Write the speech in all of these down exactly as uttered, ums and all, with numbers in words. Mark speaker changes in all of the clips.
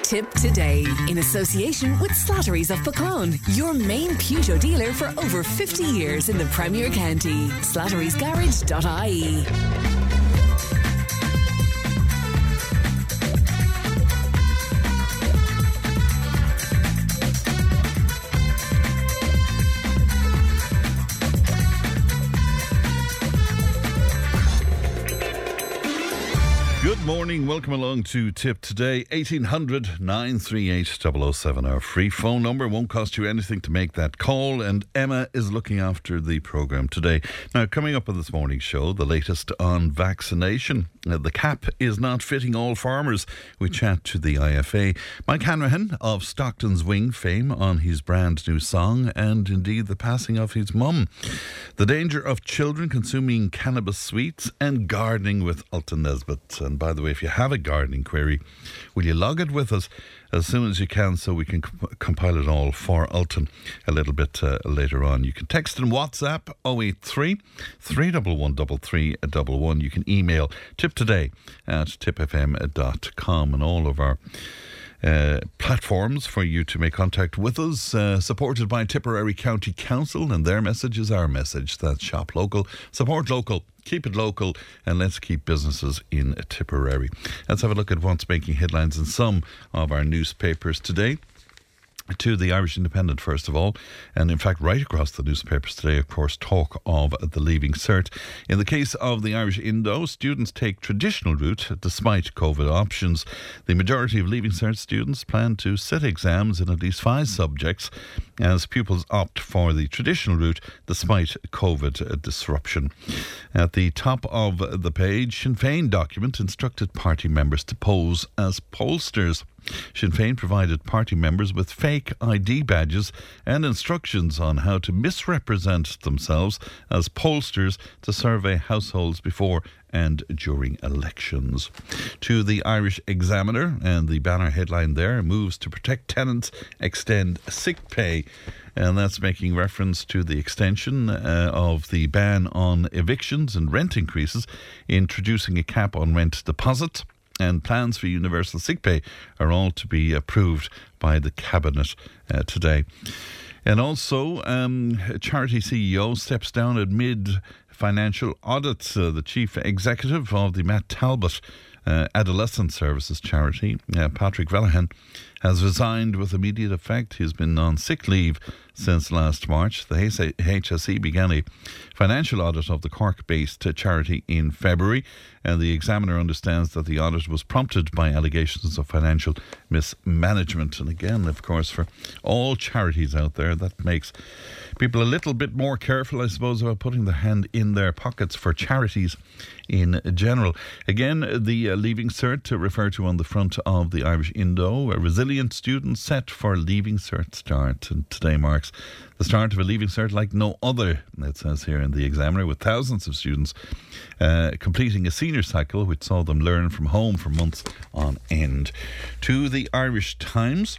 Speaker 1: Tip today in association with Slattery's of Pecan, your main Peugeot dealer for over fifty years in the Premier County. slatterys garage dot I E.
Speaker 2: Good morning, welcome along to Tip Today. eighteen hundred, nine three eight, double oh seven, our free phone number. Won't cost you anything to make that call, and Emma is looking after the programme today. Now, coming up on this morning's show, the latest on vaccination. Uh, the cap is not fitting all farmers. We chat to the I F A. Mike Hanrahan of Stockton's Wing fame on his brand new song, and indeed the passing of his mum. The danger of children consuming cannabis sweets, and gardening with Alton Nesbitt. And by the way, if you have a gardening query, will you log it with us as soon as you can so we can comp- compile it all for Alton a little bit uh, later on. You can text and WhatsApp oh eight three, three one one, three three one one. You can email tiptoday at tip f m dot com, and all of our Uh, platforms for you to make contact with us, uh, supported by Tipperary County Council, and their message is our message. That's shop local, support local, keep it local, and let's keep businesses in Tipperary. Let's have a look at what's making headlines in some of our newspapers today. To the Irish Independent, first of all, and in fact right across the newspapers today, of course, talk of the Leaving Cert. In the case of the Irish Indo, students take traditional route despite COVID options. The majority of Leaving Cert students plan to sit exams in at least five subjects as pupils opt for the traditional route despite COVID disruption. At the top of the page, Sinn Féin document instructed party members to pose as pollsters. Sinn Féin provided party members with fake I D badges and instructions on how to misrepresent themselves as pollsters to survey households before and during elections. To the Irish Examiner, and the banner headline there, moves to protect tenants, extend sick pay. And that's making reference to the extension uh, of the ban on evictions and rent increases, introducing a cap on rent deposit, and plans for universal sick pay are all to be approved by the Cabinet uh, today. And also, um, a charity C E O steps down amid financial audits. Uh, the chief executive of the Matt Talbot uh, Adolescent Services charity, uh, Patrick Vellahan, has resigned with immediate effect. He's been on sick leave since last March. The H S E began a financial audit of the Cork-based charity in February, and the Examiner understands that the audit was prompted by allegations of financial mismanagement. And again, of course, for all charities out there, that makes people a little bit more careful, I suppose, about putting their hand in their pockets for charities in general. Again, the uh, Leaving Cert to refer to on the front of the Irish Indo, a resilient student set for Leaving Cert start. And today marks the start of a Leaving Cert like no other, it says here in the Examiner, with thousands of students uh, completing a senior cycle which saw them learn from home for months on end. To the Irish Times,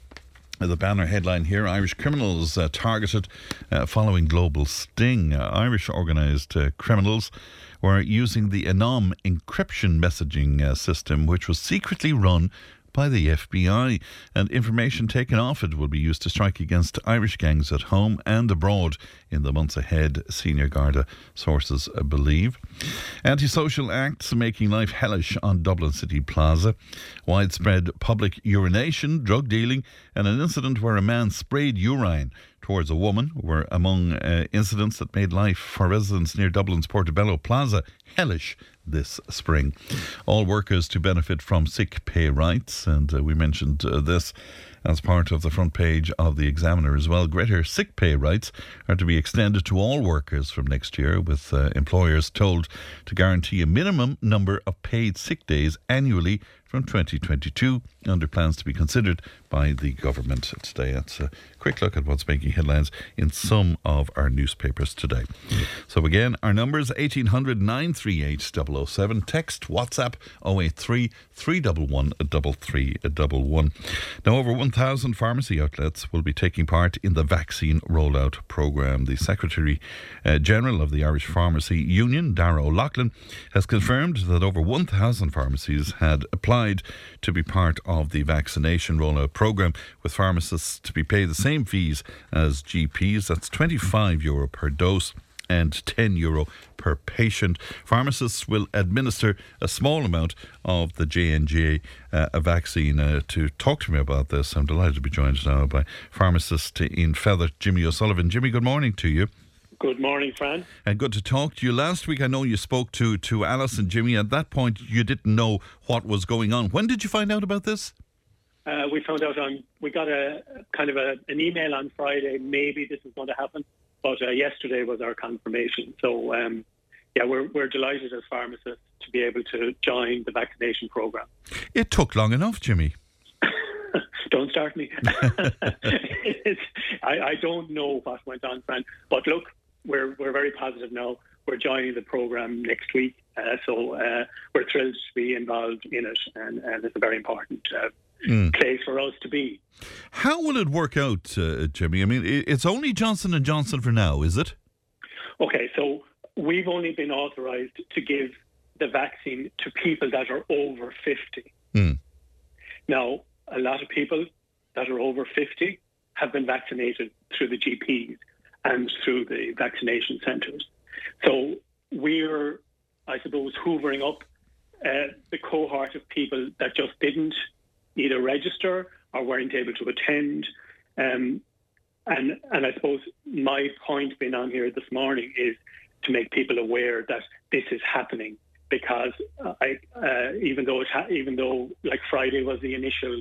Speaker 2: the banner headline here, Irish criminals uh, targeted uh, following global sting. Uh, Irish organised uh, criminals were using the Anom encryption messaging uh, system, which was secretly run by the F B I, and information taken off it will be used to strike against Irish gangs at home and abroad in the months ahead, senior Garda sources believe. Antisocial acts making life hellish on Dublin City Plaza. Widespread public urination, drug dealing, and an incident where a man sprayed urine towards a woman were among uh, incidents that made life for residents near Dublin's Portobello Plaza hellish this spring. All workers to benefit from sick pay rights, and uh, we mentioned uh, this as part of the front page of the Examiner as well. Greater sick pay rights are to be extended to all workers from next year, with uh, employers told to guarantee a minimum number of paid sick days annually from twenty twenty-two, under plans to be considered by the government today. That's a quick look at what's making headlines in some of our newspapers today. So again, our numbers eighteen hundred, nine three eight, double oh seven, text, WhatsApp oh eight three, three one one, three three one one. Now, over one one thousand pharmacy outlets will be taking part in the vaccine rollout programme. The Secretary uh, General of the Irish Pharmacy Union, Darragh O'Loughlin, has confirmed that over one thousand pharmacies had applied to be part of the vaccination rollout programme, with pharmacists to be paid the same fees as G Ps. That's twenty-five euro per dose and ten euro per patient. Pharmacists will administer a small amount of the J and J uh, vaccine. Uh, to talk to me about this, I'm delighted to be joined now by pharmacist in Feather, Jimmy O'Sullivan. Jimmy, good morning to you.
Speaker 3: Good morning, Fran.
Speaker 2: And good to talk to you. Last week I know you spoke to, to Alice and Jimmy. At that point you didn't know what was going on. When did you find out about this?
Speaker 3: Uh, we found out on, we got a kind of a, an email on Friday, maybe this is going to happen. But uh, yesterday was our confirmation. So, um, yeah, we're we're delighted as pharmacists to be able to join the vaccination programme.
Speaker 2: It took long enough, Jimmy.
Speaker 3: Don't start me. it's, I, I don't know what went on, Fran. But look, we're we're very positive now. We're joining the programme next week. Uh, so uh, we're thrilled to be involved in it. And, and it's a very important uh, mm. place for us to be.
Speaker 2: How will it work out, uh, Jimmy? I mean, it's only Johnson and Johnson for now, is it?
Speaker 3: Okay, so we've only been authorised to give the vaccine to people that are over fifty. Mm. Now, a lot of people that are over fifty have been vaccinated through the G Ps and through the vaccination centres. So we're, I suppose, hoovering up uh, the cohort of people that just didn't either register or weren't able to attend. Um, and and I suppose my point being on here this morning is to make people aware that this is happening, because I, uh, even though it ha- even though like Friday was the initial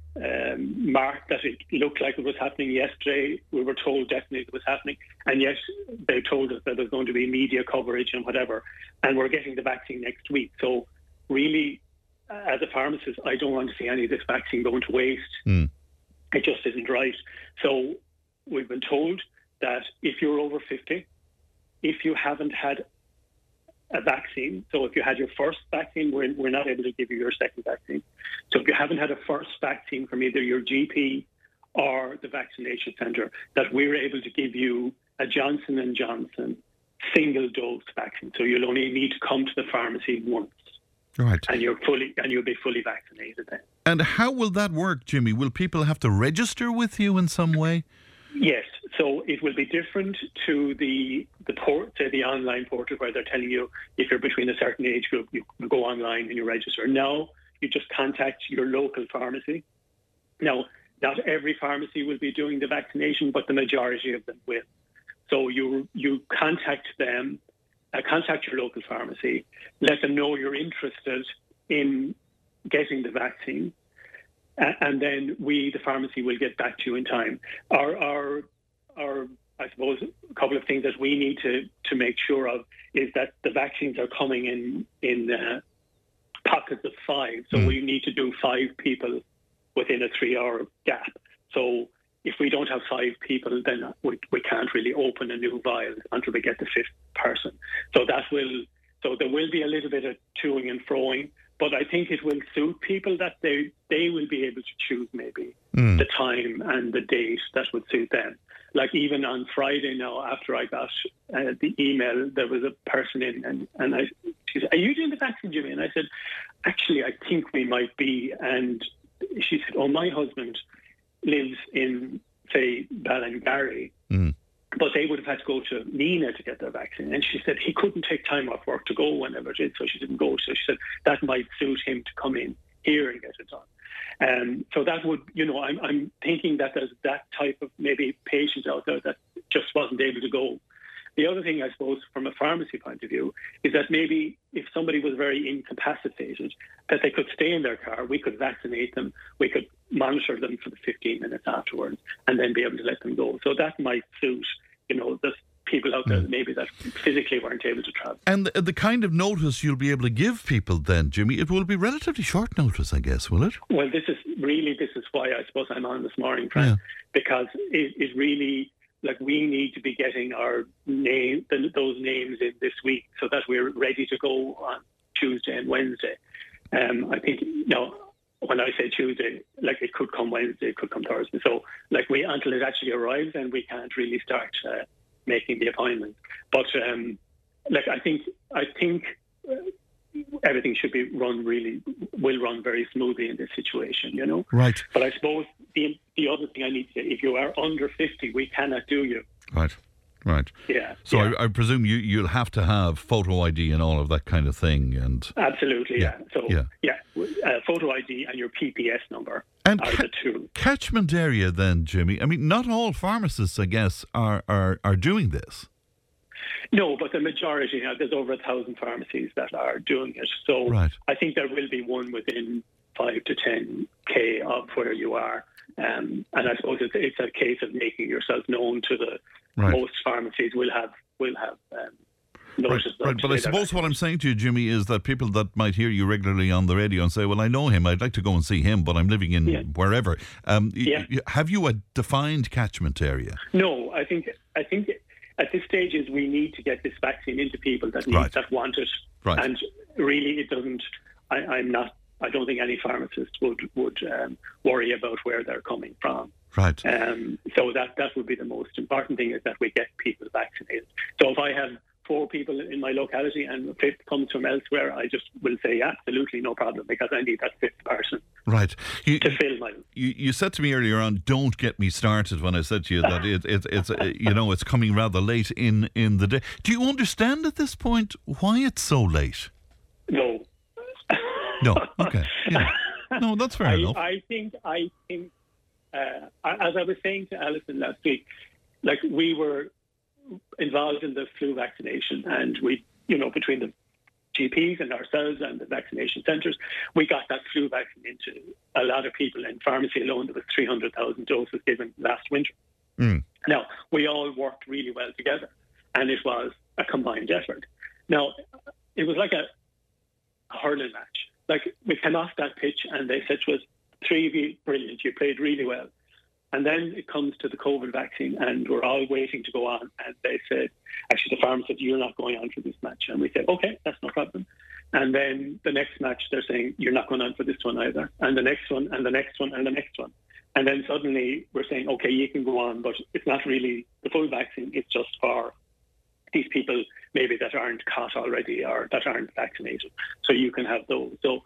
Speaker 3: um, mark that it looked like it was happening yesterday, we were told definitely it was happening, and yet they told us that there's going to be media coverage and whatever, and we're getting the vaccine next week. So really, as a pharmacist, I don't want to see any of this vaccine going to waste. Mm. It just isn't right. So we've been told that if you're over fifty, if you haven't had a vaccine, so if you had your first vaccine, we're, we're not able to give you your second vaccine. So if you haven't had a first vaccine from either your G P or the vaccination centre, that we're able to give you a Johnson and Johnson single dose vaccine. So you'll only need to come to the pharmacy once.
Speaker 2: Right.
Speaker 3: And you're fully and you'll be fully vaccinated then.
Speaker 2: And how will that work, Jimmy? Will people have to register with you in some way?
Speaker 3: Yes. So it will be different to the the port, say the online portal, where they're telling you if you're between a certain age group, you go online and you register. Now you just contact your local pharmacy. Now, not every pharmacy will be doing the vaccination, but the majority of them will. So you you contact them. Uh, contact your local pharmacy, let them know you're interested in getting the vaccine, uh, and then we, the pharmacy, will get back to you in time. Our, our, our, I suppose, a couple of things that we need to, to make sure of is that the vaccines are coming in, in uh, pockets of five. So mm. we need to do five people within a three-hour gap. So if we don't have five people, then we, we can't really open a new vial until we get the fifth person. So that will, so there will be a little bit of toing and froing, but I think it will suit people that they they will be able to choose maybe mm. the time and the date that would suit them. Like even on Friday now, after I got uh, the email, there was a person in and, and I, she said, "Are you doing the vaccine, Jimmy?" And I said, "Actually, I think we might be." And she said, "Oh, my husband lives in, say, Ballingarry, mm. but they would have had to go to Nina to get their vaccine." And she said he couldn't take time off work to go whenever it is, so she didn't go. So she said that might suit him to come in here and get it done. Um, so that would, you know, I'm, I'm thinking that there's that type of maybe patient out there that just wasn't able to go. The other thing, I suppose, from a pharmacy point of view, is that maybe if somebody was very incapacitated, that they could stay in their car, we could vaccinate them, we could monitor them for the fifteen minutes afterwards, and then be able to let them go. So that might suit, you know, the people out there mm. maybe that physically weren't able to travel.
Speaker 2: And the, the kind of notice you'll be able to give people then, Jimmy, it will be relatively short notice, I guess, will it?
Speaker 3: Well, this is really, this is why I suppose I'm on this morning, Frank, yeah. because it, it really... Like we need to be getting our name, those names in this week, so that we're ready to go on Tuesday and Wednesday. Um, I think, you know, when I say Tuesday, like it could come Wednesday, it could come Thursday. So like we, until it actually arrives, then we can't really start uh, making the appointment. But um, like I think, I think uh, everything should be run really, will run very smoothly in this situation, you know?
Speaker 2: Right.
Speaker 3: But I suppose the, the other thing I need to say, if you are under fifty, we cannot do you.
Speaker 2: Right. Right.
Speaker 3: Yeah.
Speaker 2: So
Speaker 3: yeah.
Speaker 2: I, I presume you, you'll have to have photo I D and all of that kind of thing. And
Speaker 3: Absolutely, yeah. yeah. So,
Speaker 2: yeah,
Speaker 3: yeah uh, photo I D and your P P S number
Speaker 2: and
Speaker 3: are
Speaker 2: ca-
Speaker 3: the two.
Speaker 2: Catchment area then, Jimmy. I mean, not all pharmacists, I guess, are, are, are doing this.
Speaker 3: No, but the majority, you know, there's over a thousand pharmacies that are doing it. So
Speaker 2: right.
Speaker 3: I think there will be one within five to ten K of where you are. Um, and I suppose it's, it's a case of making yourself known to the
Speaker 2: right.
Speaker 3: most pharmacies will have will have um, notice.
Speaker 2: Right, right. But I suppose what I'm saying to you, Jimmy, is that people that might hear you regularly on the radio and say, well, I know him, I'd like to go and see him, but I'm living in
Speaker 3: yeah.
Speaker 2: wherever. Um,
Speaker 3: yeah.
Speaker 2: y- have you a defined catchment area?
Speaker 3: No, I think I think at this stage is we need to get this vaccine into people that need,
Speaker 2: right.
Speaker 3: that want it.
Speaker 2: Right.
Speaker 3: And really it doesn't, I, I'm not, I don't think any pharmacist would would um, worry about where they're coming from.
Speaker 2: Right.
Speaker 3: Um, so that that would be the most important thing, is that we get people vaccinated. So if I have four people in my locality and a fifth comes from elsewhere, I just will say absolutely no problem, because I need that fifth person.
Speaker 2: Right. You,
Speaker 3: to fill my.
Speaker 2: You, you said to me earlier on, don't get me started, when I said to you that it, it, it's uh, you know it's coming rather late in, in the day. Do you understand at this point why it's so late?
Speaker 3: No.
Speaker 2: No. Okay. Yeah. No, that's fair
Speaker 3: I,
Speaker 2: enough.
Speaker 3: I think I think uh, as I was saying to Alison last week, like we were involved in the flu vaccination, and we, you know, between the G Ps and ourselves and the vaccination centres, we got that flu vaccine into a lot of people. In pharmacy alone, there was three hundred thousand doses given last winter.
Speaker 2: Mm.
Speaker 3: Now, we all worked really well together, and it was a combined effort. Now, it was like a, a hurling match. Like, we came off that pitch and they said to us, three of you, brilliant, you played really well. And then it comes to the COVID vaccine, and we're all waiting to go on. And they said, actually, the farmer said, you're not going on for this match. And we said, okay, that's no problem. And then the next match, they're saying, you're not going on for this one either. And the next one, and the next one, and the next one. And then suddenly we're saying, okay, you can go on, but it's not really the full vaccine. It's just for these people maybe that aren't caught already or that aren't vaccinated. So you can have those. So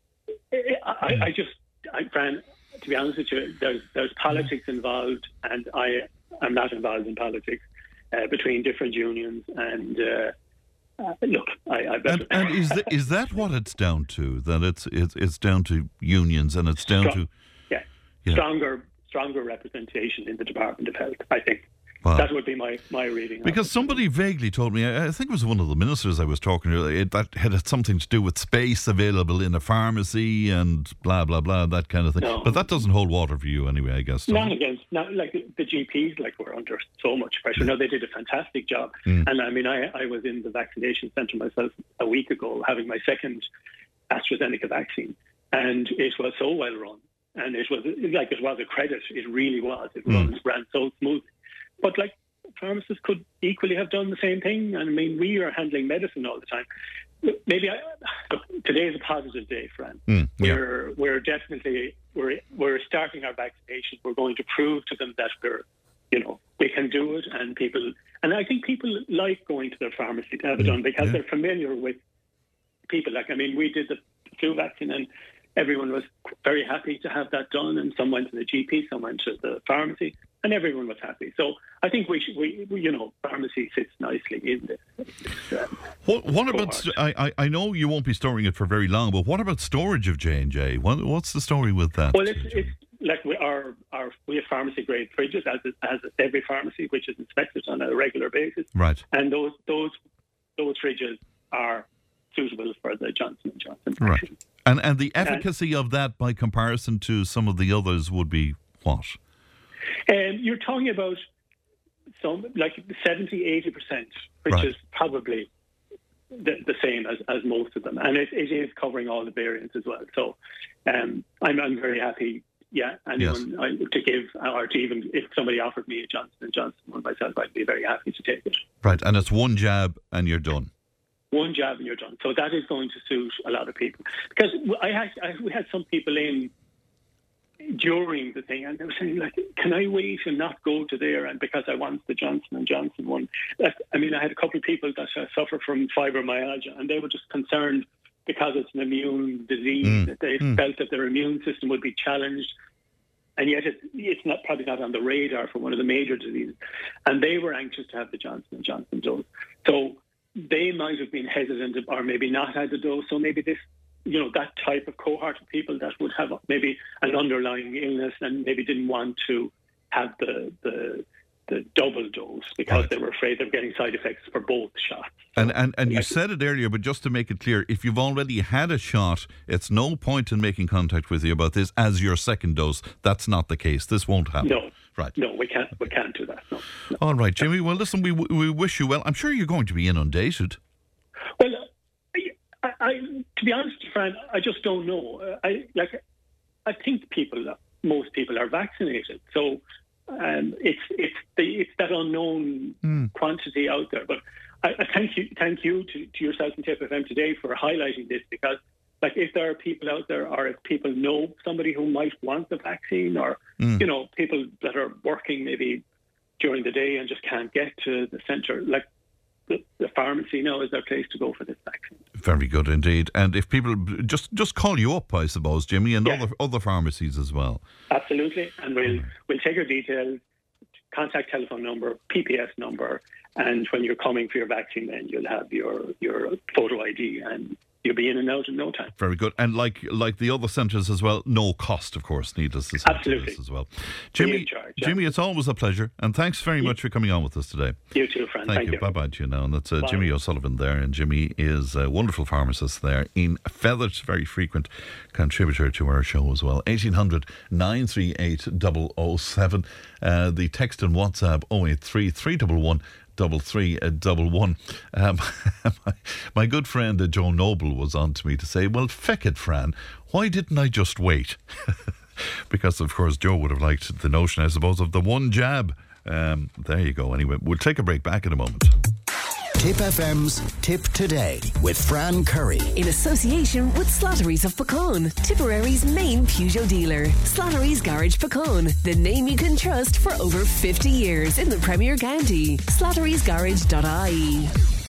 Speaker 3: I, I just, I, Fran, to be honest with you, there's, there's politics involved, and I am not involved in politics uh, between different unions. And uh, uh, look, I, I
Speaker 2: and, and is that, is that what it's down to? That it's it's it's down to unions, and it's down
Speaker 3: Strong,
Speaker 2: to
Speaker 3: yeah,
Speaker 2: yeah.
Speaker 3: stronger stronger representation in the Department of Health, I think.
Speaker 2: Wow.
Speaker 3: That would be my, my reading.
Speaker 2: Because somebody vaguely told me, I think it was one of the ministers I was talking to, it, that had something to do with space available in a pharmacy and blah, blah, blah, that kind of thing.
Speaker 3: No.
Speaker 2: But that doesn't hold water for you anyway, I guess.
Speaker 3: Not against, not like the G Ps, like we're under so much pressure. Yeah. No, they did a fantastic job. Mm. And I mean, I, I was in the vaccination centre myself a week ago, having my second AstraZeneca vaccine. And it was so well run. And it was like, it was a credit. It really was. It mm. runs, ran so smoothly. But like pharmacists could equally have done the same thing. And I mean, we are handling medicine all the time. Maybe I, look, today is a positive day, Fran.
Speaker 2: Mm, yeah.
Speaker 3: We're we're definitely we're we're starting our vaccination. We're going to prove to them that we're, you know, we can do it. And people, and I think people like going to their pharmacy to have it
Speaker 2: yeah,
Speaker 3: done because
Speaker 2: yeah.
Speaker 3: they're familiar with people. Like, I mean, we did the flu vaccine, and everyone was very happy to have that done. And some went to the G P, some went to the pharmacy. And everyone was happy. So I think we should, we, we you know, pharmacy sits nicely in this. this um,
Speaker 2: what what about, I, I know you won't be storing it for very long, but what about storage of J and J? What, what's the story with that?
Speaker 3: Well, it's, it's like we, our, our, we have pharmacy-grade fridges, as as every pharmacy, which is inspected on a regular basis.
Speaker 2: Right.
Speaker 3: And those those those fridges are suitable for the Johnson and Johnson vaccine.
Speaker 2: Right. And, and the efficacy and, of that by comparison to some of the others would be what?
Speaker 3: Um, you're talking about some like seventy, eighty percent, which
Speaker 2: right.
Speaker 3: is probably the, the same as, as most of them. And it, it is covering all the variants as well. So um, I'm, I'm very happy, yeah, anyone
Speaker 2: yes.
Speaker 3: I, to give, or to even if somebody offered me a Johnson and Johnson one myself, I'd be very happy to take it.
Speaker 2: Right, and it's one jab and you're done.
Speaker 3: one jab and you're done. So that is going to suit a lot of people. Because I had, I, we had some people in during the thing, and they were saying, like, can I wait and not go to there? And because I want the Johnson and Johnson one. That, I mean, I had a couple of people that uh, suffer from fibromyalgia, and they were just concerned because it's an immune disease mm. that they mm. felt that their immune system would be challenged. And yet it, it's not probably not on the radar for one of the major diseases. And they were anxious to have the Johnson and Johnson dose. So they might have been hesitant or maybe not had the dose. So maybe this, you know, that type of cohort of people that would have maybe an underlying illness and maybe didn't want to have the the, the double dose because right. they were afraid of getting side effects for both shots.
Speaker 2: And and, and you said it earlier, but just to make it clear, if you've already had a shot, it's no point in making contact with you about this as your second dose. That's not the case. This won't happen.
Speaker 3: No.
Speaker 2: Right.
Speaker 3: No, we can't we can't do that. No. no.
Speaker 2: All right, Jimmy. Well, listen, we we wish you well. I'm sure you're going to be inundated.
Speaker 3: Well, I, I to be honest, Fran, I just don't know. I like I think people, most people are vaccinated. So Um, it's it's the it's that unknown mm. quantity out there. But I, I thank you thank you to, to yourself and Tip F M today for highlighting this, because like if there are people out there, or if people know somebody who might want the vaccine, or mm. you know, people that are working maybe during the day and just can't get to the centre, like the, the pharmacy now is their place to go for this vaccine.
Speaker 2: Very good indeed. And if people just just call you up, I suppose, Jimmy, and
Speaker 3: yeah.
Speaker 2: other other pharmacies as well.
Speaker 3: Absolutely, and we'll mm. we'll take your details, contact telephone number, P P S number, and when you're coming for your vaccine, then you'll have your your photo I D and you'll be in and out in no time.
Speaker 2: Very good. And like like the other centres as well, no cost, of course, needless to say.
Speaker 3: Absolutely.
Speaker 2: As well. Jimmy,
Speaker 3: charge, yeah.
Speaker 2: Jimmy, it's always a pleasure. And thanks very much for coming on with us today.
Speaker 3: You too, friend.
Speaker 2: Thank,
Speaker 3: Thank
Speaker 2: you.
Speaker 3: you.
Speaker 2: Bye-bye to you now. And that's uh, Jimmy O'Sullivan there. And Jimmy is a wonderful pharmacist there in Feathers, very frequent contributor to our show as well. eighteen hundred, nine three eight, double oh seven. Uh, the text and WhatsApp oh eight three, three one one, double three uh, double one. Um, my, my good friend uh, Joe Noble was on to me to say, well, feck it, Fran, why didn't I just wait? Because, of course, Joe would have liked the notion, I suppose, of the one jab. Um, there you go. Anyway, we'll take a break. Back in a moment.
Speaker 4: Tip F M's Tip Today with Fran Curry.
Speaker 1: In association with Slattery's of Puckane, Tipperary's main Peugeot dealer. Slattery's Garage Puckane, the name you can trust for over fifty years in the Premier County. Slattery's Garage dot I E.